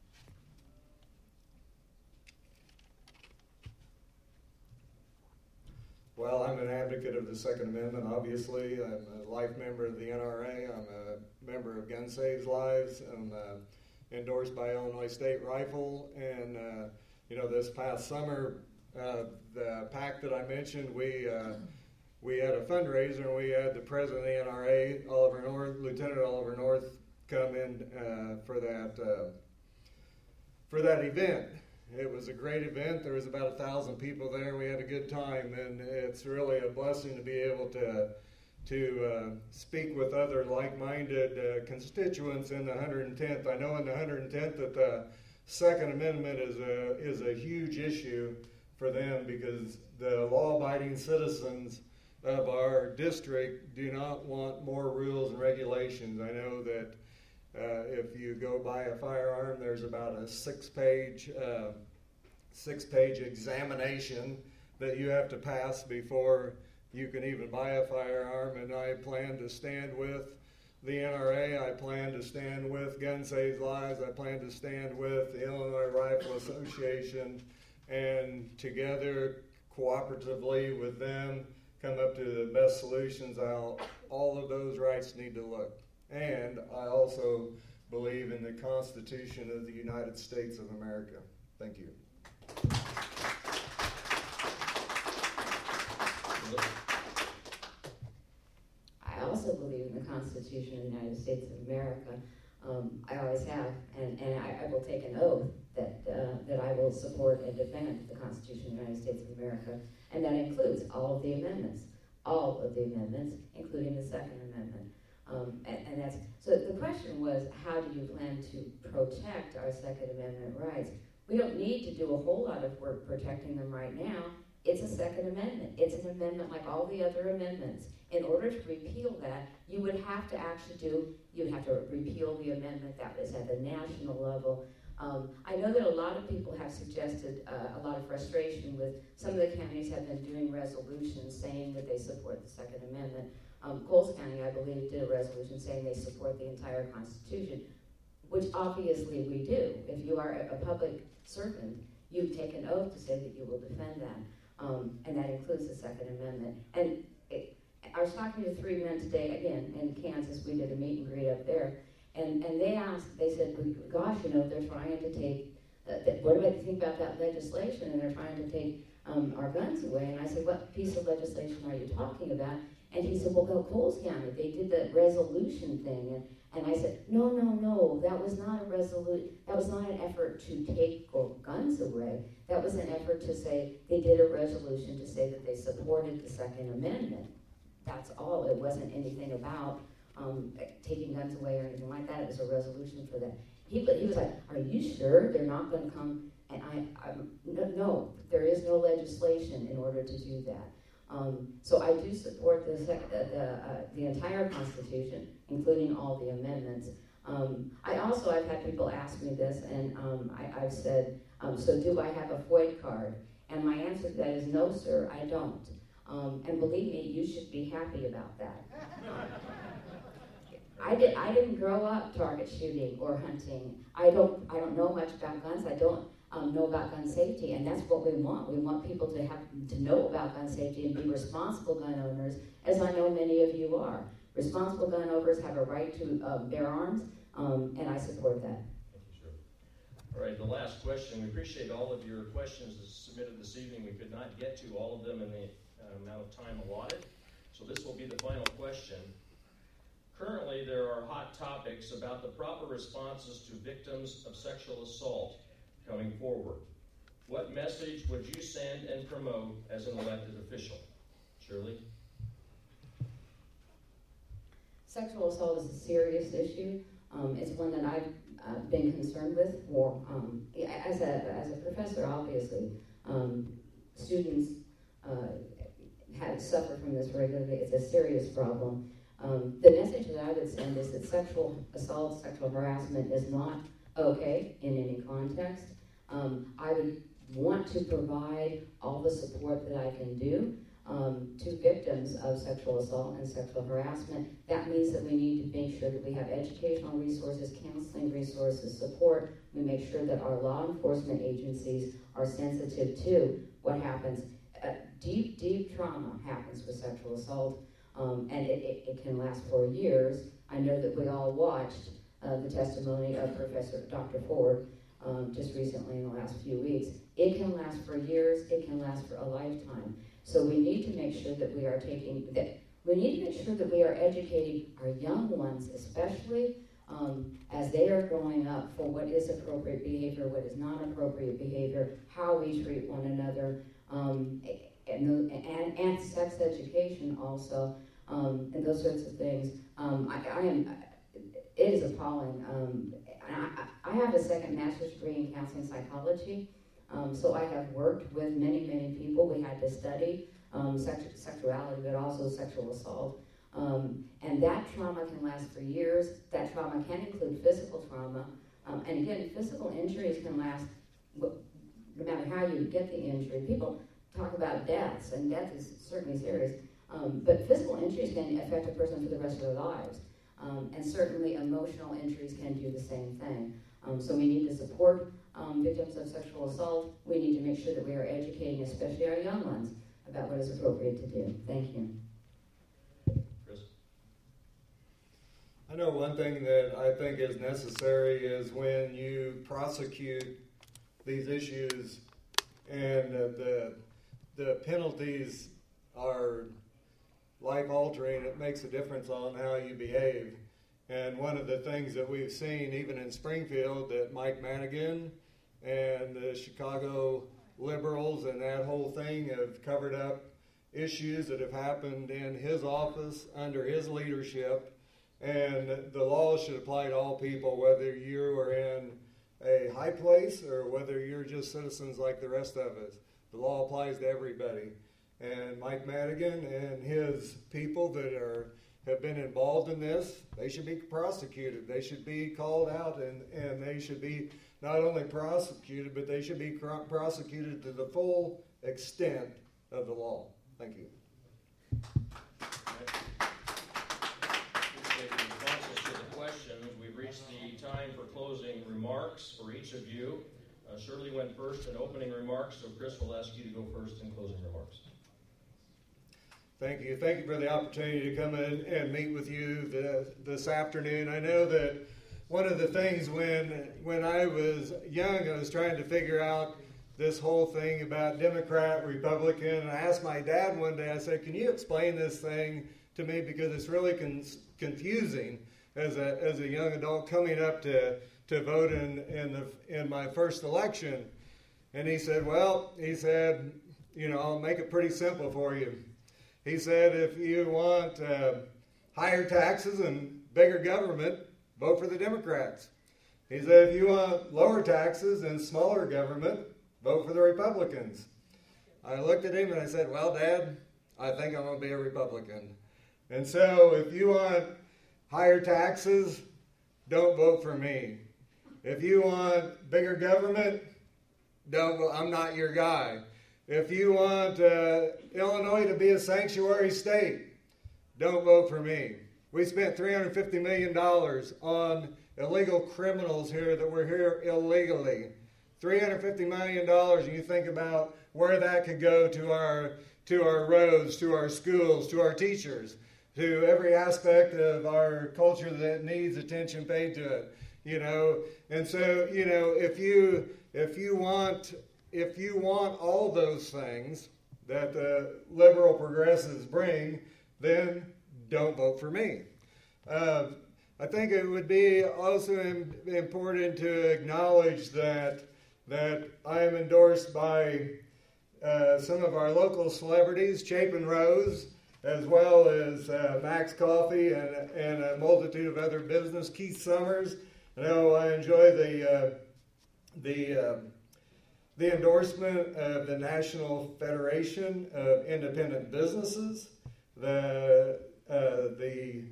[SPEAKER 3] Well, I'm an advocate of the Second Amendment, obviously. I'm a life member of the N R A. I'm a member of Gun Saves Lives. I'm uh, endorsed by Illinois State Rifle. And, uh, you know, this past summer, uh, the PAC that I mentioned, we uh, we had a fundraiser, and we had the president of the N R A, Oliver North, Lieutenant Oliver North, come in uh, for that uh, for that event. It was a great event. There was about a thousand people there. We had a good time, and it's really a blessing to be able to to uh, speak with other like-minded uh, constituents in the one hundred tenth. I know in the one hundred tenth that the Second Amendment is a is a huge issue for them because the law-abiding citizens of our district do not want more rules and regulations. I know that Uh, if you go buy a firearm, there's about a six-page uh, six-page examination that you have to pass before you can even buy a firearm. And I plan to stand with the N R A. I plan to stand with Gun Saves Lives. I plan to stand with the Illinois Rifle Association, and together, cooperatively with them, come up to the best solutions. How all of those rights need to look. And I also believe in the Constitution of the United States of America. Thank you.
[SPEAKER 2] I also believe in the Constitution of the United States of America. Um, I always have, and, and I, I will take an oath that, uh, that I will support and defend the Constitution of the United States of America, and that includes all of the amendments, all of the amendments, including the Second Amendment. Um, and, and that's, so the question was, how do you plan to protect our Second Amendment rights? We don't need to do a whole lot of work protecting them right now. It's a Second Amendment. It's an amendment like all the other amendments. In order to repeal that, you would have to actually do, you'd have to repeal the amendment that was at the national level. Um, I know that a lot of people have suggested uh, a lot of frustration with some of the counties have been doing resolutions saying that they support the Second Amendment. Um, Coles County, I believe, did a resolution saying they support the entire Constitution, which obviously we do. If you are a, a public servant, you take an oath to say that you will defend that, um, and that includes the Second Amendment. And it, I was talking to three men today, again, in Kansas. We did a meet and greet up there, and, and they asked, they said, gosh, you know, they're trying to take, uh, th- what do I think about that legislation? And they're trying to take um, our guns away. And I said, what piece of legislation are you talking about? And he said, well, go Coles County. They did the resolution thing. And, and I said, no, no, no, that was not a resolution. That was not an effort to take guns away. That was an effort to say, they did a resolution to say that they supported the Second Amendment. That's all. It wasn't anything about um, taking guns away or anything like that. It was a resolution for that. He, he was like, are you sure they're not going to come? And I, I'm, no, no, there is no legislation in order to do that. Um, so I do support the, sec- uh, the, uh, the entire Constitution, including all the amendments. Um, I also, I've had people ask me this, and um, I, I've said, um, so do I have a FOID card? And my answer to that is no, sir, I don't. Um, and believe me, you should be happy about that. I did. I didn't grow up target shooting or hunting. I don't. I don't know much about guns. I don't um, know about gun safety, and that's what we want. We want people to have to know about gun safety and be responsible gun owners, as I know many of you are. Responsible gun owners have a right to uh, bear arms, um, and I support that.
[SPEAKER 1] Thank you, sir. All right, the last question. We appreciate all of your questions submitted this evening. We could not get to all of them in the uh, amount of time allotted, so this will be the final question. Currently, there are hot topics about the proper responses to victims of sexual assault coming forward. What message would you send and promote as an elected official? Shirley?
[SPEAKER 2] Sexual assault is a serious issue. Um, it's one that I've uh, been concerned with for, um, as, a, as a professor, obviously. Um, students uh, have suffer from this regularly. It's a serious problem. Um, the message that I would send is that sexual assault, sexual harassment is not okay in any context. Um, I would want to provide all the support that I can do um, to victims of sexual assault and sexual harassment. That means that we need to make sure that we have educational resources, counseling resources, support. We make sure that our law enforcement agencies are sensitive to what happens. Uh, deep, deep trauma happens with sexual assault. Um, and it, it, it can last for years. I know that we all watched uh, the testimony of Professor Doctor Ford um, just recently in the last few weeks. It can last for years. It can last for a lifetime. So we need to make sure that we are taking that. We need to make sure that we are educating our young ones, especially um, as they are growing up, for what is appropriate behavior, what is not appropriate behavior, how we treat one another. Um, And, and, and sex education also, um, and those sorts of things. Um, I, I am, it is appalling. Um, I, I have a second master's degree in counseling psychology, um, so I have worked with many, many people. We had to study um, sex, sexuality, but also sexual assault. Um, and that trauma can last for years. That trauma can include physical trauma. Um, and again, physical injuries can last, no matter how you get the injury. People talk about deaths, and death is certainly serious, um, but physical injuries can affect a person for the rest of their lives, um, and certainly emotional injuries can do the same thing. Um, so we need to support um, victims of sexual assault. We need to make sure that we are educating, especially our young ones, about what is appropriate to do. Thank you.
[SPEAKER 1] Chris?
[SPEAKER 3] I know one thing that I think is necessary is when you prosecute these issues and uh, the the penalties are life-altering. It makes a difference on how you behave. And one of the things that we've seen, even in Springfield, that Mike Madigan and the Chicago liberals and that whole thing have covered up issues that have happened in his office under his leadership. And the law should apply to all people, whether you are in a high place or whether you're just citizens like the rest of us. The law applies to everybody. And Mike Madigan and his people that are have been involved in this, they should be prosecuted. They should be called out, and, and they should be not only prosecuted, but they should be cr- prosecuted to the full extent of the law. Thank you.
[SPEAKER 1] Appreciate the responses to the questions. We've reached the time for closing remarks for each of you. Uh, Shirley went first in opening remarks, so Chris will ask you to go first in closing remarks.
[SPEAKER 3] Thank you. Thank you for the opportunity to come in and meet with you the, this afternoon. I know that one of the things when when I was young, I was trying to figure out this whole thing about Democrat, Republican. And I asked my dad one day, I said, can you explain this thing to me? Because it's really con- confusing as a as a young adult coming up to, to vote in, in, the, in my first election. And he said, well, he said, you know, I'll make it pretty simple for you. He said, if you want uh, higher taxes and bigger government, vote for the Democrats. He said, if you want lower taxes and smaller government, vote for the Republicans. I looked at him and I said, well, Dad, I think I'm going to be a Republican. And so if you want higher taxes, don't vote for me. If you want bigger government, don't vote. I'm not your guy. If you want uh, Illinois to be a sanctuary state, don't vote for me. We spent three hundred fifty million dollars on illegal criminals here that were here illegally. three hundred fifty million dollars, and you think about where that could go to our to our roads, to our schools, to our teachers, to every aspect of our culture that needs attention paid to it. You know, and so, you know, if you if you want if you want all those things that the liberal progressives bring, then don't vote for me. Uh, I think it would be also im- important to acknowledge that that I am endorsed by uh, some of our local celebrities, Chapin Rose, as well as uh, Max Coffee and, and a multitude of other business. Keith Summers. I know I enjoy the uh, the uh, the endorsement of the National Federation of Independent Businesses, the uh, the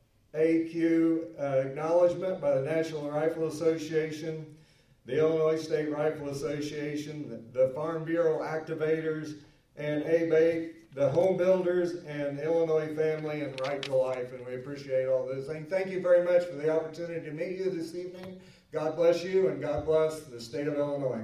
[SPEAKER 3] A Q uh, acknowledgement by the National Rifle Association, the Illinois State Rifle Association, the, the Farm Bureau Activators, and A B A C, the Home Builders, and Illinois Family and Right to Life. And we appreciate all those things. Thank you very much for the opportunity to meet you this evening. God bless you, and God bless the state of Illinois.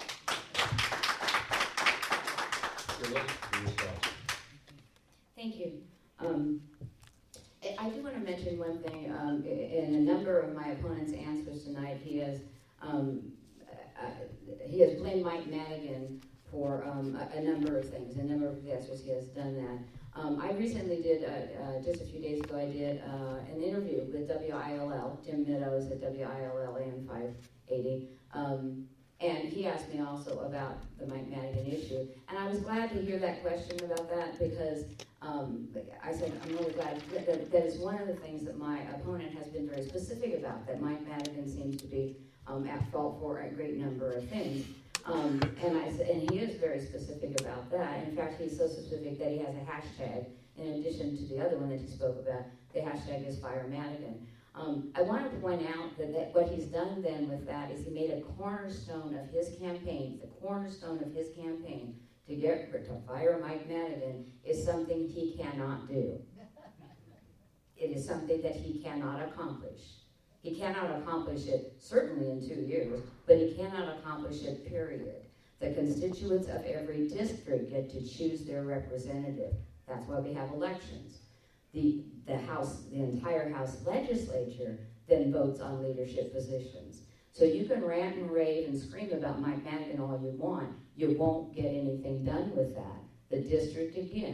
[SPEAKER 2] Thank you. Um, I- I do want to mention one thing. Um, in a number of my opponent's answers tonight, he has um, uh, he has blamed Mike Madigan for um, a, a number of things. A number of answers he has done that. Um, I recently did, uh, uh, just a few days ago, I did uh, an interview with W I L L, Jim Meadows at W I L L A M five eighty. Um, And he asked me also about the Mike Madigan issue. And I was glad to hear that question about that because um, I said, I'm really glad that, that, that is one of the things that my opponent has been very specific about, that Mike Madigan seems to be um, at fault for a great number of things. Um, and I said, and he is very specific about that. In fact, he's so specific that he has a hashtag in addition to the other one that he spoke about. The hashtag is Fire Madigan. Um, I want to point out that, that what he's done then with that is he made a cornerstone of his campaign. The cornerstone of his campaign to get to fire Mike Madigan is something he cannot do. It is something that he cannot accomplish. He cannot accomplish it certainly in two years, but he cannot accomplish it, period. The constituents of every district get to choose their representative. That's why we have elections. The, the House, the entire House legislature then votes on leadership positions. So you can rant and rave and scream about Mike Madigan all you want. You won't get anything done with that. The district, again,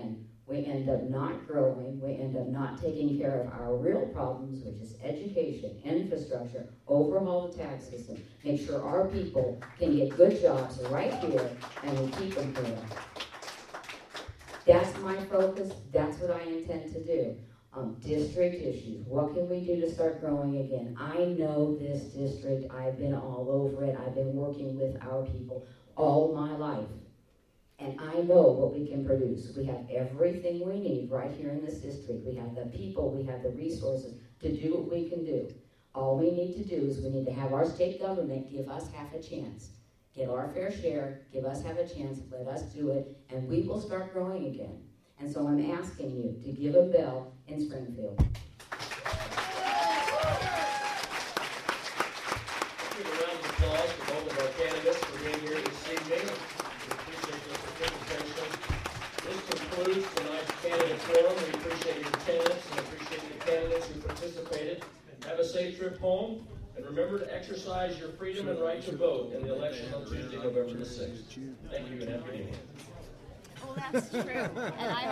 [SPEAKER 2] we end up not growing, we end up not taking care of our real problems, which is education, infrastructure, overhaul the tax system, make sure our people can get good jobs right here, and we keep them here. That's my focus, that's what I intend to do. Um, district issues, what can we do to start growing again? I know this district, I've been all over it, I've been working with our people all my life. And I know what we can produce. We have everything we need right here in this district. We have the people, we have the resources to do what we can do. All we need to do is we need to have our state government give us half a chance. Get our fair share, give us half a chance, let us do it, and we will start growing again. And so I'm asking you to give a bell in Springfield.
[SPEAKER 1] Give a round of applause for both of our candidates for being here this evening. We appreciate your participation. This concludes tonight's candidate forum. We appreciate your attendance and appreciate the candidates who participated. Have a safe trip home, and remember to exercise your freedom and right to vote in the election on Tuesday, November the sixth. Thank you, and have a good evening.
[SPEAKER 4] Well, that's true. And I